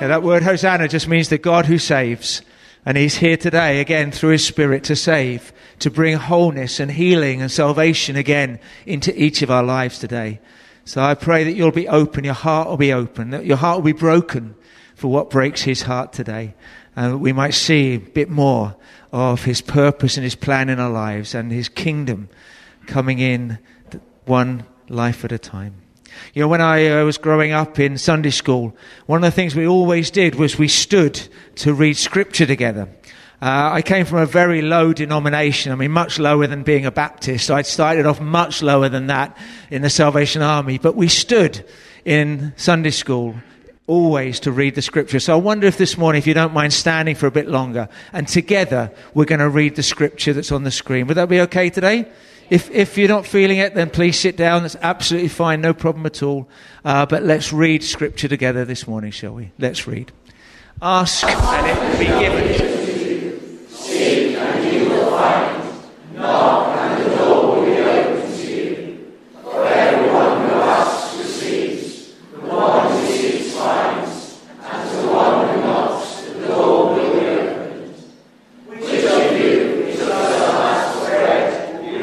Yeah, that word Hosanna just means the God who saves. And he's here today again through his Spirit to save, to bring wholeness and healing and salvation again into each of our lives today. So I pray that you'll be open, your heart will be open, that your heart will be broken for what breaks his heart today. And that we might see a bit more of his purpose and his plan in our lives and his kingdom coming in one life at a time. You know, when I was growing up in Sunday school, one of the things we always did was we stood to read scripture together. I came from a very low denomination, much lower than being a Baptist. I'd started off much lower than that in the Salvation Army. But we stood in Sunday school always to read the scripture. So I wonder if this morning, if you don't mind standing for a bit longer, and together we're going to read the scripture that's on the screen. Would that be okay today? If you're not feeling it, then please sit down. That's absolutely fine, no problem at all. But let's read scripture together this morning, shall we? Let's read. Ask, and it will be given to you. Seek, and you will find. Knock, and the door will be opened to you. For everyone who asks receives. The one who seeks finds. And to the one who knocks, the door will be opened. Which of you is also asked for bread?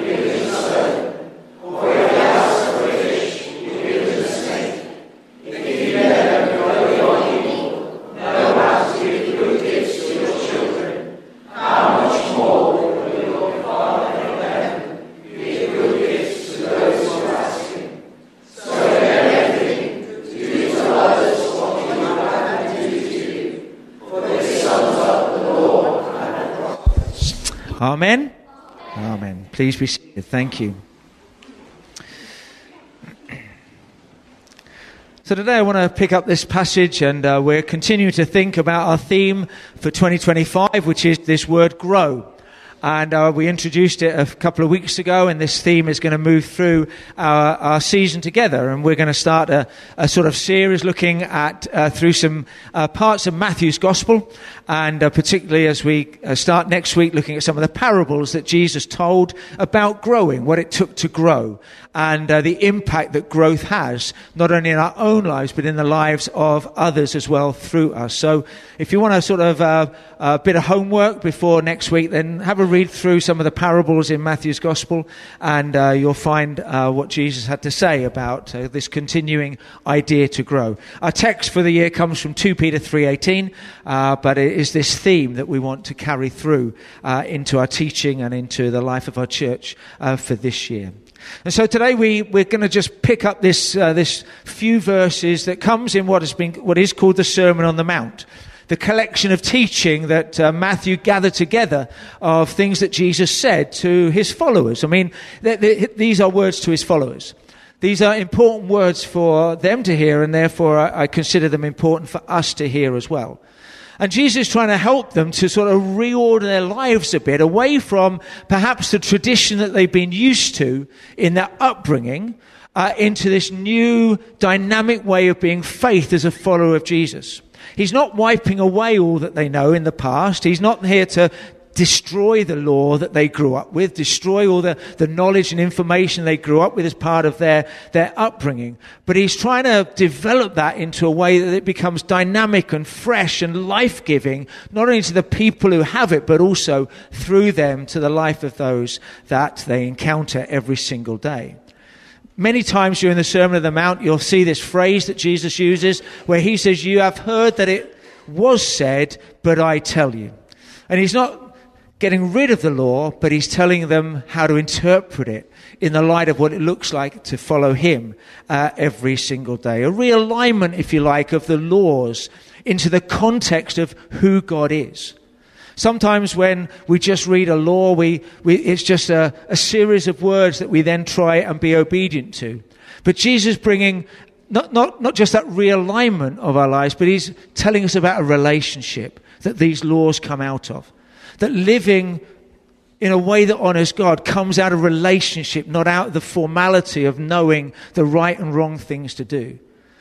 Amen? Amen. Please be seated. Thank you. So today I want to pick up this passage, and we're continuing to think about our theme for 2025, which is this word grow. And we introduced it a couple of weeks ago, and this theme is going to move through our season together. And we're going to start a sort of series looking at through some parts of Matthew's Gospel, and particularly as we start next week looking at some of the parables that Jesus told about growing, what it took to grow, and the impact that growth has, not only in our own lives, but in the lives of others as well through us. So if you want a sort of a bit of homework before next week, then have a read through some of the parables in Matthew's Gospel, and you'll find what Jesus had to say about this continuing idea to grow. Our text for the year comes from 2 Peter 3:18, but it is this theme that we want to carry through into our teaching and into the life of our church for this year. And so today we're going to just pick up this few verses that comes in what is called the Sermon on the Mount, the collection of teaching that Matthew gathered together of things that Jesus said to his followers. These are words to his followers. These are important words for them to hear, and therefore I consider them important for us to hear as well. And Jesus is trying to help them to sort of reorder their lives a bit away from perhaps the tradition that they've been used to in their upbringing into this new dynamic way of being faith as a follower of Jesus. He's not wiping away all that they know in the past. He's not here to destroy the law that they grew up with, destroy all the knowledge and information they grew up with as part of their upbringing. But he's trying to develop that into a way that it becomes dynamic and fresh and life-giving, not only to the people who have it, but also through them to the life of those that they encounter every single day. Many times during the Sermon on the Mount, you'll see this phrase that Jesus uses where he says, "You have heard that it was said, but I tell you." And he's not getting rid of the law, but he's telling them how to interpret it in the light of what it looks like to follow him every single day. A realignment, if you like, of the laws into the context of who God is. Sometimes when we just read a law, it's just a series of words that we then try and be obedient to. But Jesus bringing not just that realignment of our lives, but he's telling us about a relationship that these laws come out of. That living in a way that honors God comes out of relationship, not out of the formality of knowing the right and wrong things to do.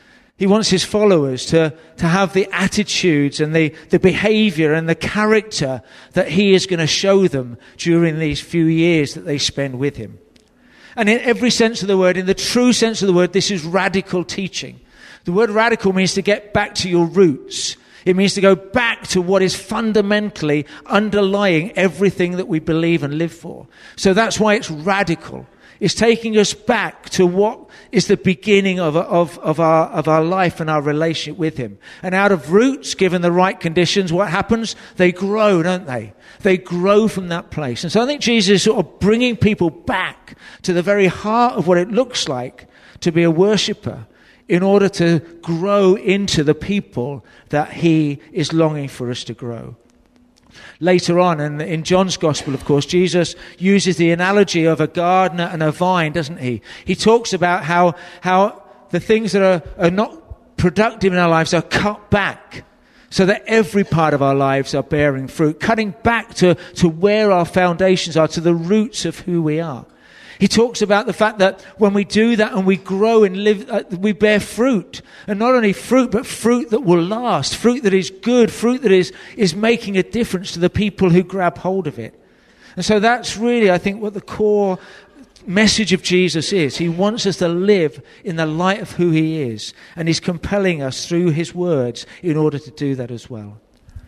He wants his followers to have the attitudes and the behavior and the character that he is going to show them during these few years that they spend with him. And in every sense of the word, in the true sense of the word, this is radical teaching. The word radical means to get back to your roots. It means to go back to what is fundamentally underlying everything that we believe and live for. So that's why it's radical. It's taking us back to what is the beginning of our life and our relationship with him. And out of roots, given the right conditions, what happens? They grow, don't they? They grow from that place. And so I think Jesus is sort of bringing people back to the very heart of what it looks like to be a worshipper in order to grow into the people that he is longing for us to grow. Later on, and in John's Gospel, of course, Jesus uses the analogy of a gardener and a vine, doesn't he? He talks about how the things that are not productive in our lives are cut back so that every part of our lives are bearing fruit, cutting back to where our foundations are, to the roots of who we are. He talks about the fact that when we do that and we grow and live, we bear fruit. And not only fruit, but fruit that will last, fruit that is good, fruit that is making a difference to the people who grab hold of it. And so that's really, I think, what the core message of Jesus is. He wants us to live in the light of who he is. And he's compelling us through his words in order to do that as well.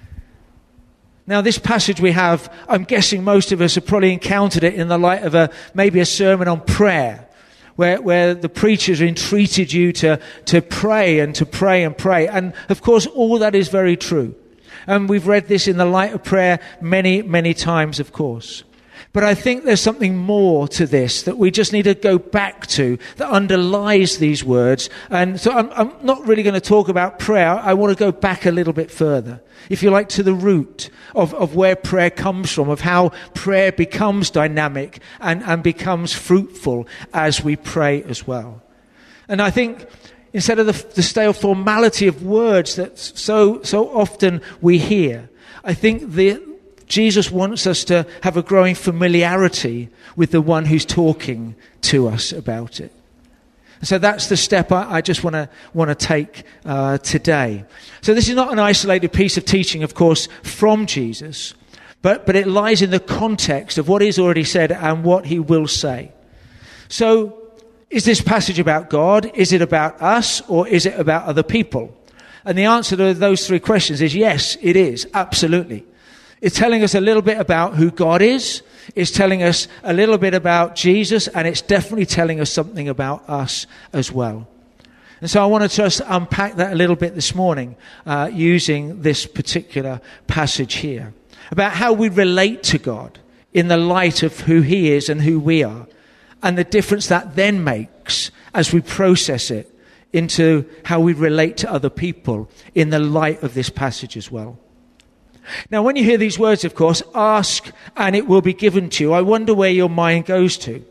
Now, this passage we have, I'm guessing most of us have probably encountered it in the light of maybe a sermon on prayer, where the preachers entreated you to pray and to pray and pray. And, of course, all that is very true. And we've read this in the light of prayer many, many times, of course. But I think there's something more to this that we just need to go back to that underlies these words. And so I'm not really going to talk about prayer. I want to go back a little bit further, if you like, to the root of where prayer comes from, of how prayer becomes dynamic and becomes fruitful as we pray as well. And I think instead of the stale formality of words that so often we hear, I think Jesus wants us to have a growing familiarity with the one who's talking to us about it. So that's the step I just want to take today. So this is not an isolated piece of teaching, of course, from Jesus, but it lies in the context of what he's already said and what he will say. So is this passage about God? Is it about us? Or is it about other people? And the answer to those three questions is yes, it is, absolutely. It's telling us a little bit about who God is. It's telling us a little bit about Jesus, and it's definitely telling us something about us as well. And so I want to just unpack that a little bit this morning using this particular passage here about how we relate to God in the light of who he is and who we are, and the difference that then makes as we process it into how we relate to other people in the light of this passage as well. Now, when you hear these words, of course, ask and it will be given to you, I wonder where your mind goes to.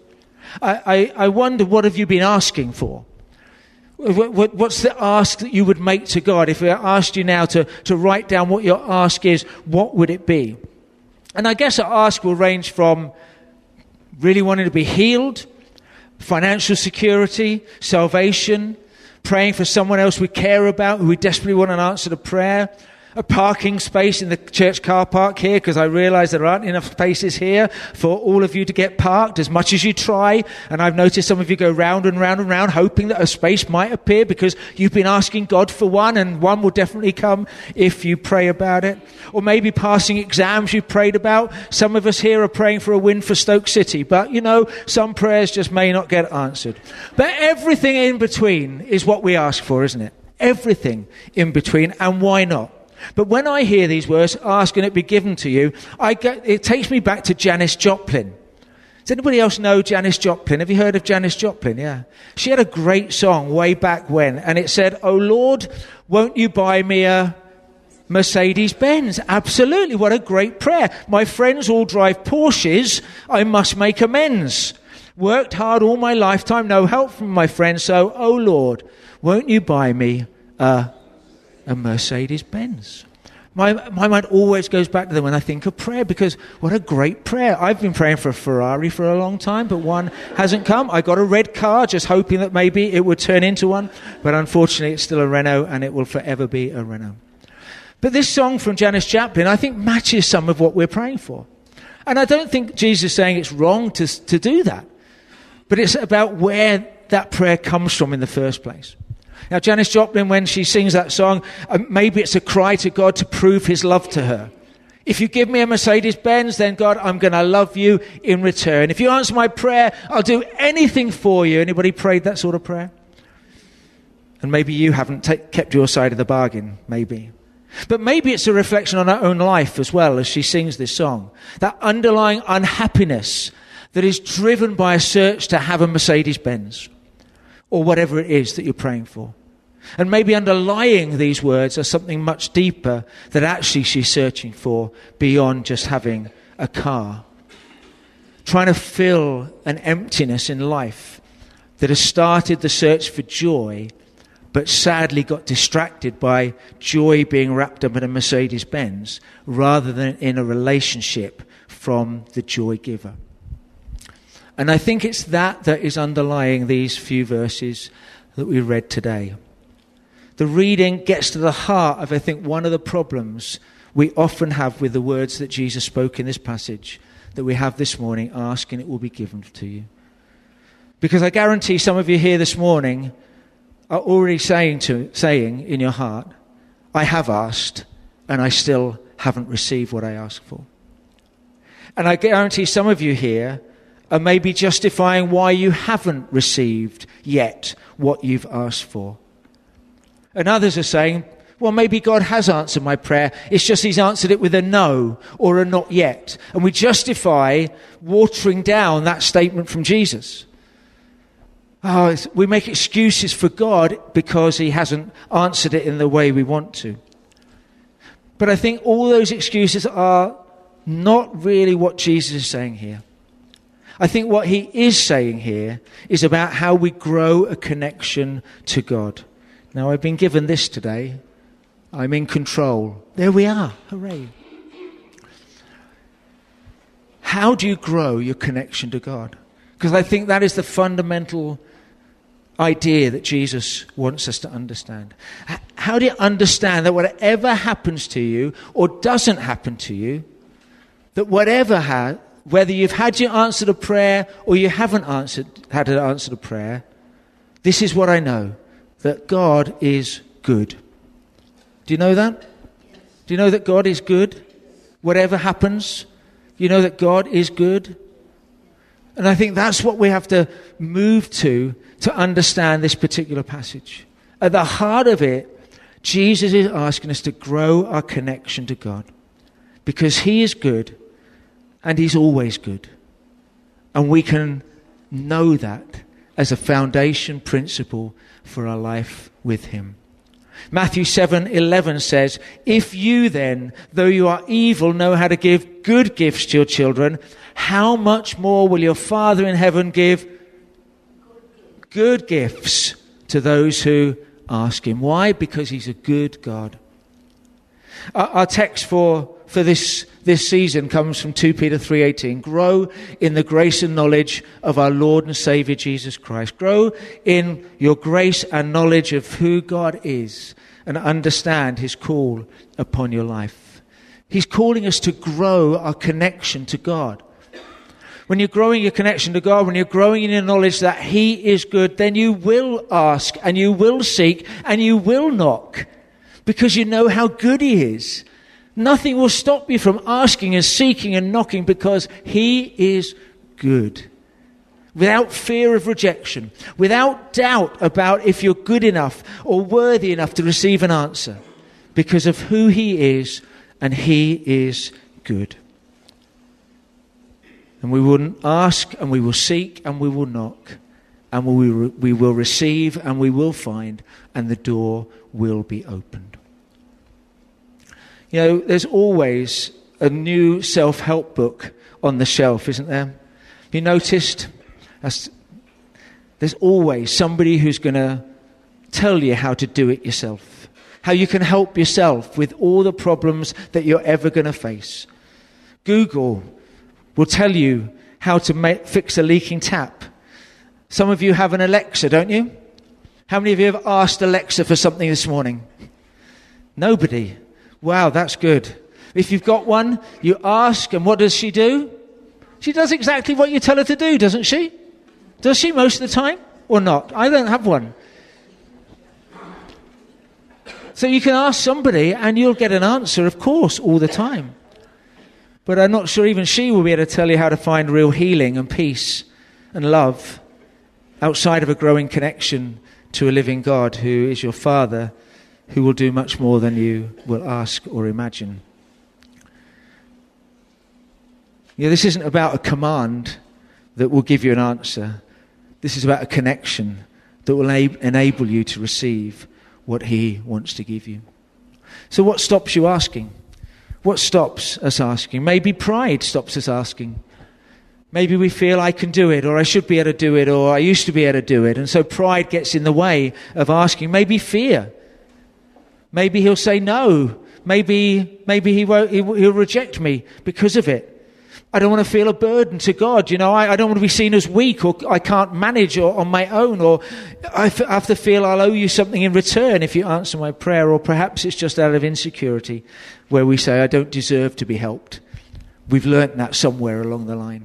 I wonder, what have you been asking for? What's the ask that you would make to God? If I asked you now to write down what your ask is, what would it be? And I guess our ask will range from really wanting to be healed, financial security, salvation, praying for someone else we care about, who we desperately want an answer to prayer, a parking space in the church car park here, because I realize there aren't enough spaces here for all of you to get parked as much as you try. And I've noticed some of you go round and round and round hoping that a space might appear because you've been asking God for one, and one will definitely come if you pray about it. Or maybe passing exams you prayed about. Some of us here are praying for a win for Stoke City, but you know, some prayers just may not get answered. But everything in between is what we ask for, isn't it? Everything in between, and why not? But when I hear these words, ask and it be given to you, it takes me back to Janis Joplin. Does anybody else know Janis Joplin? Have you heard of Janis Joplin? Yeah. She had a great song way back when, and it said, "Oh Lord, won't you buy me a Mercedes-Benz?" Absolutely, what a great prayer. My friends all drive Porsches, I must make amends. Worked hard all my lifetime, no help from my friends, so, oh Lord, won't you buy me a Mercedes-Benz? My mind always goes back to them when I think of prayer, because what a great prayer. I've been praying for a Ferrari for a long time, but one hasn't come. I got a red car just hoping that maybe it would turn into one, but unfortunately it's still a Renault, and it will forever be a Renault. But this song from Janis Joplin, I think, matches some of what we're praying for. And I don't think Jesus is saying it's wrong to do that, but it's about where that prayer comes from in the first place. Now, Janis Joplin, when she sings that song, maybe it's a cry to God to prove his love to her. If you give me a Mercedes-Benz, then God, I'm going to love you in return. If you answer my prayer, I'll do anything for you. Anybody prayed that sort of prayer? And maybe you haven't kept your side of the bargain, maybe. But maybe it's a reflection on her own life as well as she sings this song. That underlying unhappiness that is driven by a search to have a Mercedes-Benz or whatever it is that you're praying for. And maybe underlying these words are something much deeper that actually she's searching for beyond just having a car. Trying to fill an emptiness in life that has started the search for joy, but sadly got distracted by joy being wrapped up in a Mercedes-Benz rather than in a relationship from the joy giver. And I think it's that is underlying these few verses that we read today. The reading gets to the heart of, I think, one of the problems we often have with the words that Jesus spoke in this passage that we have this morning, ask and it will be given to you. Because I guarantee some of you here this morning are already saying in your heart, I have asked and I still haven't received what I asked for. And I guarantee some of you here are maybe justifying why you haven't received yet what you've asked for. And others are saying, well, maybe God has answered my prayer. It's just he's answered it with a no or a not yet. And we justify watering down that statement from Jesus. We make excuses for God because he hasn't answered it in the way we want to. But I think all those excuses are not really what Jesus is saying here. I think what he is saying here is about how we grow a connection to God. Now, I've been given this today. I'm in control. There we are. Hooray. How do you grow your connection to God? Because I think that is the fundamental idea that Jesus wants us to understand. How do you understand that whatever happens to you or doesn't happen to you, that whether you've had your answer to prayer or you haven't had an answer to prayer, this is what I know, that God is good. Do you know that? Do you know that God is good? Whatever happens, you know that God is good? And I think that's what we have to move to understand this particular passage. At the heart of it, Jesus is asking us to grow our connection to God because he is good and he's always good. And we can know that as a foundation principle for our life with him. Matthew 7:11 says, if you then, though you are evil, know how to give good gifts to your children, how much more will your Father in heaven give good gifts to those who ask him? Why? Because he's a good God. Our text for this season comes from 2 Peter 3:18. Grow in the grace and knowledge of our Lord and Saviour Jesus Christ. Grow in your grace and knowledge of who God is and understand his call upon your life. He's calling us to grow our connection to God. When you're growing your connection to God, when you're growing in your knowledge that he is good, then you will ask and you will seek and you will knock because you know how good he is. Nothing will stop you from asking and seeking and knocking because he is good. Without fear of rejection, without doubt about if you're good enough or worthy enough to receive an answer because of who he is and he is good. And we will ask and we will seek and we will knock and we will receive and we will find and the door will be opened. You know, there's always a new self-help book on the shelf, isn't there? Have you noticed? There's always somebody who's going to tell you how to do it yourself, how you can help yourself with all the problems that you're ever going to face. Google will tell you how to fix a leaking tap. Some of you have an Alexa, don't you? How many of you have asked Alexa for something this morning? Nobody. Wow, that's good. If you've got one, you ask, and what does she do? She does exactly what you tell her to do, doesn't she? Does she most of the time or not? I don't have one. So you can ask somebody and you'll get an answer, of course, all the time. But I'm not sure even she will be able to tell you how to find real healing and peace and love outside of a growing connection to a living God who is your Father, who will do much more than you will ask or imagine. This isn't about a command that will give you an answer. This is about a connection that will enable you to receive what he wants to give you. So what stops you asking? What stops us asking? Maybe pride stops us asking. Maybe we feel I can do it, or I should be able to do it, or I used to be able to do it. And so pride gets in the way of asking. Maybe fear. Maybe he'll say no. Maybe he'll reject me because of it. I don't want to feel a burden to God. I don't want to be seen as weak, or I can't manage on my own, or I have to feel I'll owe you something in return if you answer my prayer. Or perhaps it's just out of insecurity where we say, I don't deserve to be helped. We've learnt that somewhere along the line.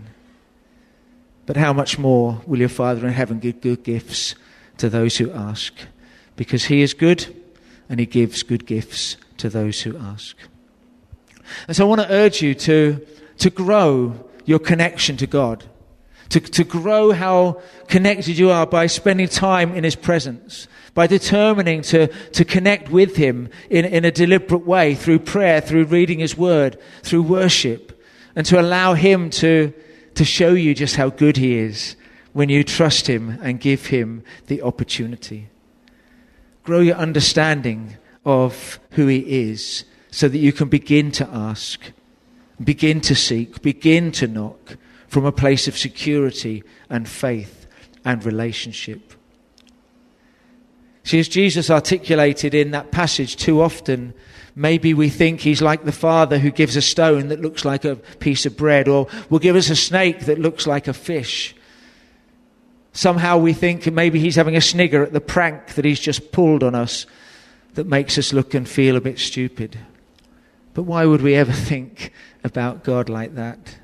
But how much more will your Father in heaven give good gifts to those who ask? Because he is good and he gives good gifts to those who ask. And so I want to urge you to grow your connection to God, to grow how connected you are by spending time in his presence, by determining to connect with him in a deliberate way through prayer, through reading his word, through worship, and to allow him to show you just how good he is when you trust him and give him the opportunity. Grow your understanding of who he is so that you can begin to ask, begin to seek, begin to knock from a place of security and faith and relationship. See, as Jesus articulated in that passage, too often maybe we think he's like the father who gives a stone that looks like a piece of bread, or will give us a snake that looks like a fish. Somehow we think maybe he's having a snigger at the prank that he's just pulled on us that makes us look and feel a bit stupid. But why would we ever think about God like that?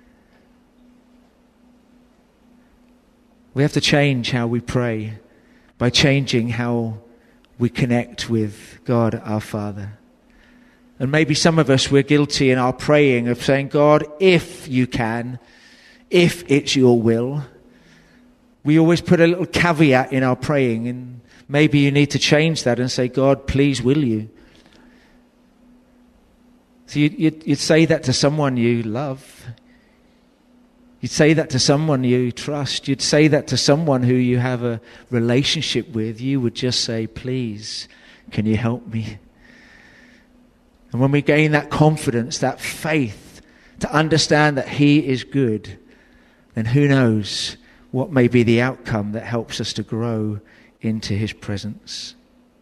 We have to change how we pray by changing how we connect with God our Father. And maybe some of us, we're guilty in our praying of saying, God, if you can, if it's your will. We always put a little caveat in our praying, and maybe you need to change that and say, God, please will you? So you'd say that to someone you love. You'd say that to someone you trust. You'd say that to someone who you have a relationship with. You would just say, please, can you help me? And when we gain that confidence, that faith to understand that he is good, then who knows what may be the outcome that helps us to grow into his presence.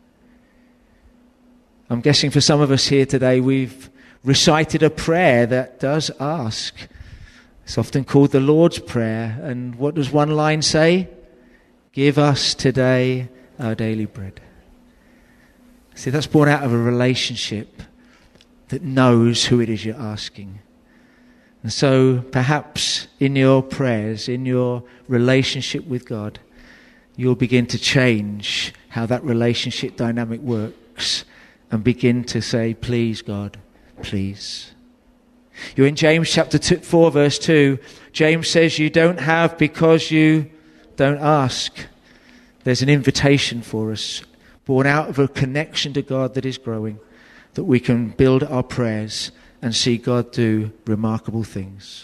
I'm guessing for some of us here today, we've recited a prayer that does ask. It's often called the Lord's Prayer. And what does one line say? Give us today our daily bread. See, that's born out of a relationship that knows who it is you're asking. And so perhaps in your prayers, in your relationship with God, you'll begin to change how that relationship dynamic works and begin to say, please, God, please. You're in James chapter 4, verse 2. James says you don't have because you don't ask. There's an invitation for us, born out of a connection to God that is growing, that we can build our prayers and see God do remarkable things.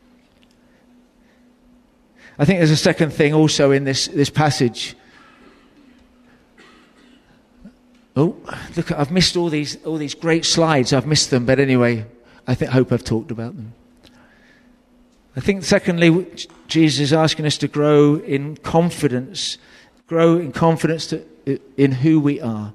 I think there's a second thing also in this passage. Oh, look, I've missed all these great slides. I've missed them, but anyway, hope I've talked about them. I think secondly, Jesus is asking us to grow in confidence in who we are.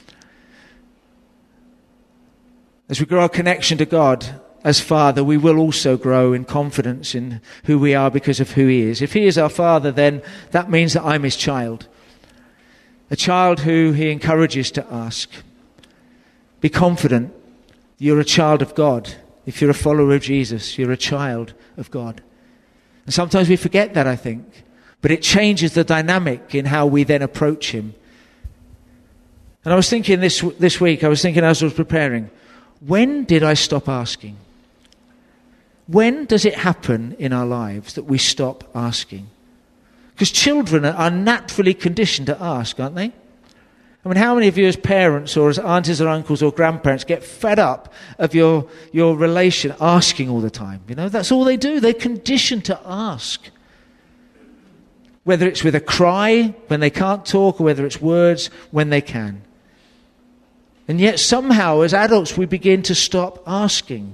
As we grow our connection to God as Father, we will also grow in confidence in who we are because of who he is. If he is our Father, then that means that I'm his child. A child who he encourages to ask. Be confident. You're a child of God. If you're a follower of Jesus, you're a child of God. And sometimes we forget that, I think. But it changes the dynamic in how we then approach him. And I was thinking this week, as I was preparing, when did I stop asking? When does it happen in our lives that we stop asking? Because children are naturally conditioned to ask, aren't they? I mean, how many of you as parents or as aunties or uncles or grandparents get fed up of your relation asking all the time? You know, that's all they do. They're conditioned to ask. Whether it's with a cry when they can't talk or whether it's words when they can. And yet somehow as adults we begin to stop asking.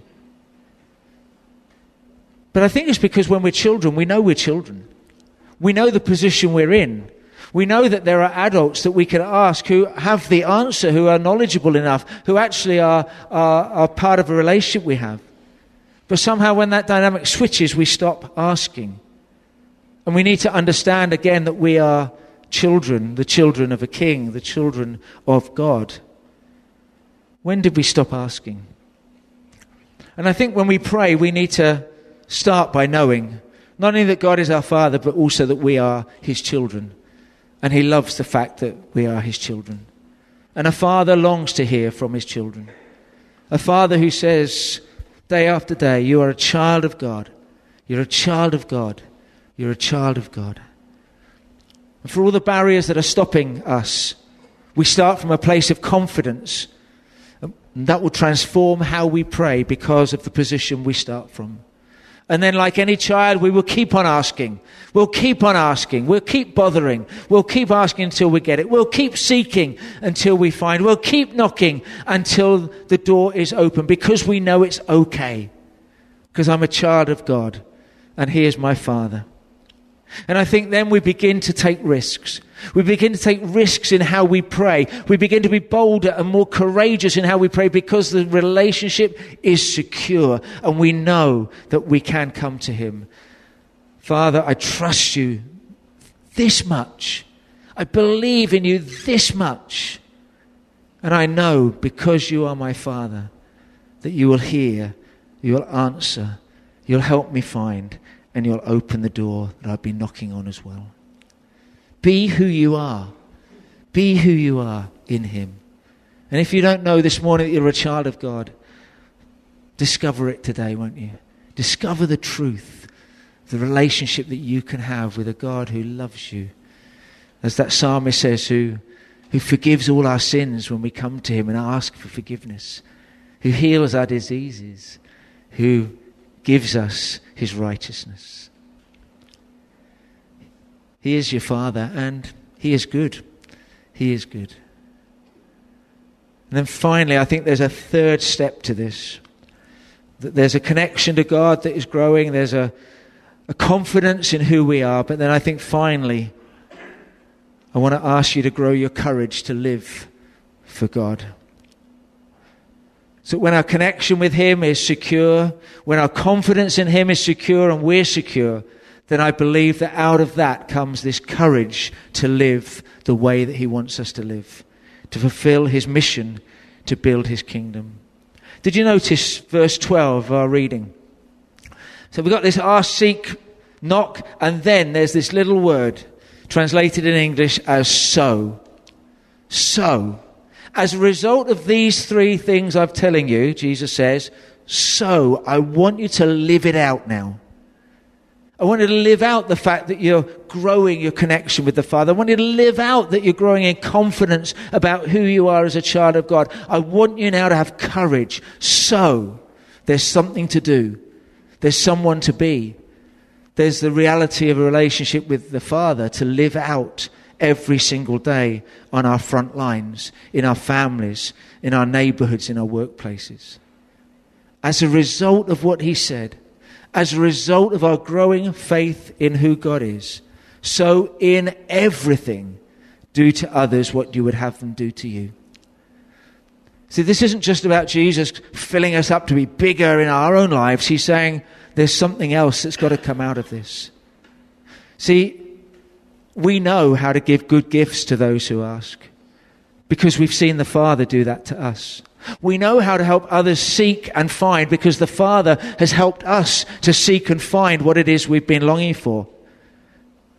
But I think it's because when we're children, we know we're children. We know the position we're in. We know that there are adults that we can ask who have the answer, who are knowledgeable enough, who actually are part of a relationship we have. But somehow when that dynamic switches, we stop asking. And we need to understand again that we are children, the children of a king, the children of God. When did we stop asking? And I think when we pray, we need to start by knowing not only that God is our Father, but also that we are his children. And he loves the fact that we are his children. And a father longs to hear from his children. A father who says, day after day, you are a child of God. You're a child of God. You're a child of God. And for all the barriers that are stopping us, we start from a place of confidence. And that will transform how we pray because of the position we start from. And then like any child, we will keep on asking. We'll keep on asking. We'll keep bothering. We'll keep asking until we get it. We'll keep seeking until we find. We'll keep knocking until the door is open because we know it's okay. Because I'm a child of God and he is my Father. And I think then we begin to take risks. We begin to take risks in how we pray. We begin to be bolder and more courageous in how we pray because the relationship is secure and we know that we can come to him. Father, I trust you this much. I believe in you this much. And I know because you are my Father that you will hear, you will answer, you'll help me find, and you'll open the door that I've been knocking on as well. Be who you are. Be who you are in him. And if you don't know this morning that you're a child of God, discover it today, won't you? Discover the truth, the relationship that you can have with a God who loves you. As that psalmist says, who forgives all our sins when we come to him and ask for forgiveness, who heals our diseases, who gives us his righteousness. He is your Father and he is good. He is good. And then finally, I think there's a third step to this. That there's a connection to God that is growing. There's a confidence in who we are. But then I think finally, I want to ask you to grow your courage to live for God. So when our connection with him is secure, when our confidence in him is secure and we're secure, then I believe that out of that comes this courage to live the way that he wants us to live, to fulfill his mission, to build his kingdom. Did you notice verse 12 of our reading? So we've got this ask, seek, knock, and then there's this little word translated in English as so. So. As a result of these three things I'm telling you, Jesus says, so I want you to live it out now. I want you to live out the fact that you're growing your connection with the Father. I want you to live out that you're growing in confidence about who you are as a child of God. I want you now to have courage. So there's something to do. There's someone to be. There's the reality of a relationship with the Father to live out every single day on our front lines, in our families, in our neighborhoods, in our workplaces. As a result of what he said, as a result of our growing faith in who God is, so in everything, do to others what you would have them do to you. See, this isn't just about Jesus filling us up to be bigger in our own lives. He's saying there's something else that's got to come out of this. See, we know how to give good gifts to those who ask because we've seen the Father do that to us. We know how to help others seek and find because the Father has helped us to seek and find what it is we've been longing for.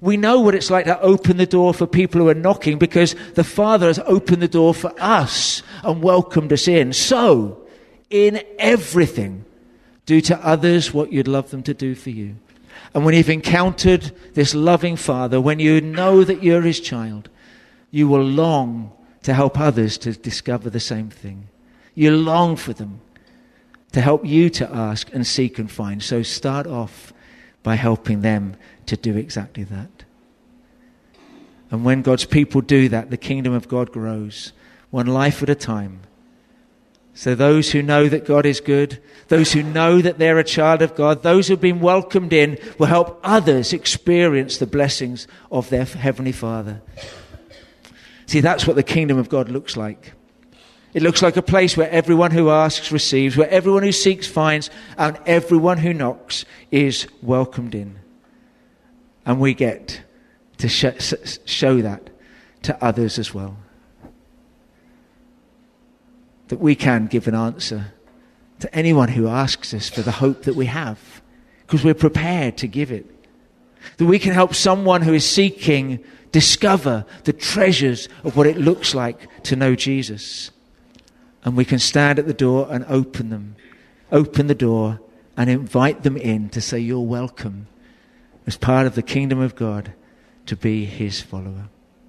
We know what it's like to open the door for people who are knocking because the Father has opened the door for us and welcomed us in. So, in everything, do to others what you'd love them to do for you. And when you've encountered this loving Father, when you know that you're his child, you will long to help others to discover the same thing. You long for them to help you to ask and seek and find. So start off by helping them to do exactly that. And when God's people do that, the kingdom of God grows, one life at a time. So those who know that God is good, those who know that they're a child of God, those who've been welcomed in, will help others experience the blessings of their Heavenly Father. See, that's what the kingdom of God looks like. It looks like a place where everyone who asks receives, where everyone who seeks finds, and everyone who knocks is welcomed in. And we get to show that to others as well. That we can give an answer to anyone who asks us for the hope that we have, because we're prepared to give it. That we can help someone who is seeking discover the treasures of what it looks like to know Jesus. And we can stand at the door and open the door and invite them in to say, you're welcome as part of the kingdom of God to be his follower.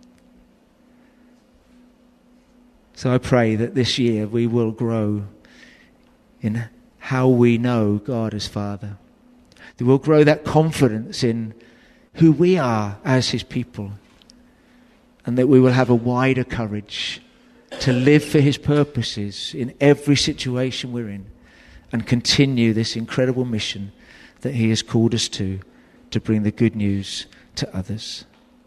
So I pray that this year we will grow in how we know God as Father. That we'll grow that confidence in who we are as his people. And that we will have a wider courage to live for his purposes in every situation we're in and continue this incredible mission that he has called us to bring the good news to others.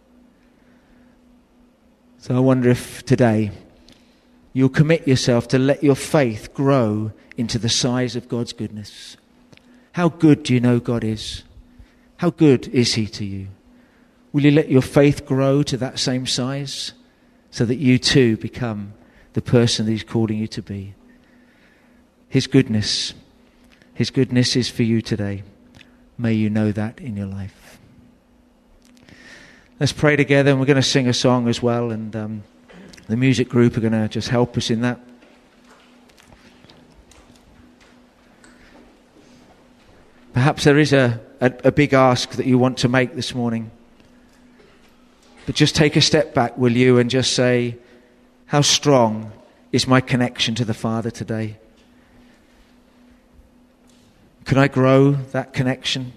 So I wonder if today you'll commit yourself to let your faith grow into the size of God's goodness. How good do you know God is? How good is he to you? Will you let your faith grow to that same size so that you too become the person that he's calling you to be? His goodness is for you today. May you know that in your life. Let's pray together, and we're going to sing a song as well, and the music group are going to just help us in that. Perhaps there is a big ask that you want to make this morning. But just take a step back, will you, and just say, how strong is my connection to the Father today? Can I grow that connection?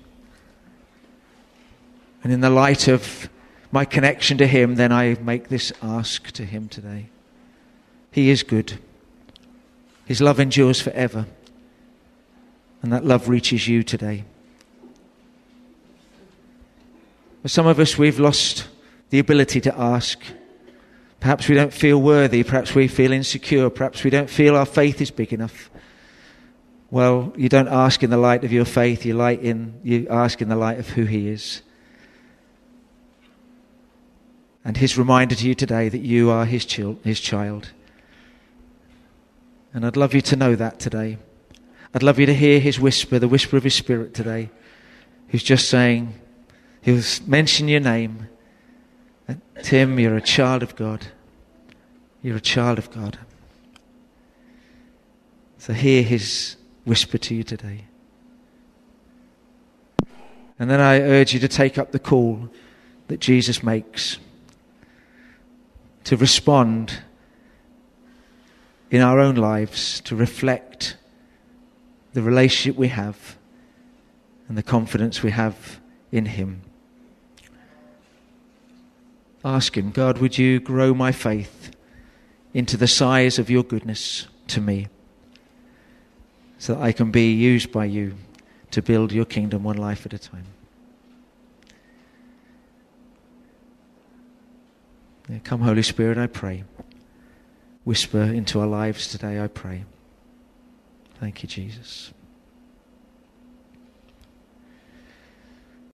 And in the light of my connection to him, then I make this ask to him today. He is good. His love endures forever. And that love reaches you today. For some of us, we've lost the ability to ask. Perhaps we don't feel worthy. Perhaps we feel insecure. Perhaps we don't feel our faith is big enough. Well, you don't ask in the light of your faith. You ask in the light of who he is. And his reminder to you today that you are his child. And I'd love you to know that today. I'd love you to hear his whisper, the whisper of his Spirit today, who's just saying, he'll mention your name. Tim, you're a child of God. You're a child of God. So hear his whisper to you today. And then I urge you to take up the call that Jesus makes to respond in our own lives, to reflect the relationship we have and the confidence we have in him. Ask him, God, would you grow my faith into the size of your goodness to me, so that I can be used by you to build your kingdom one life at a time. Yeah, come, Holy Spirit, I pray. Whisper into our lives today, I pray. Thank you, Jesus.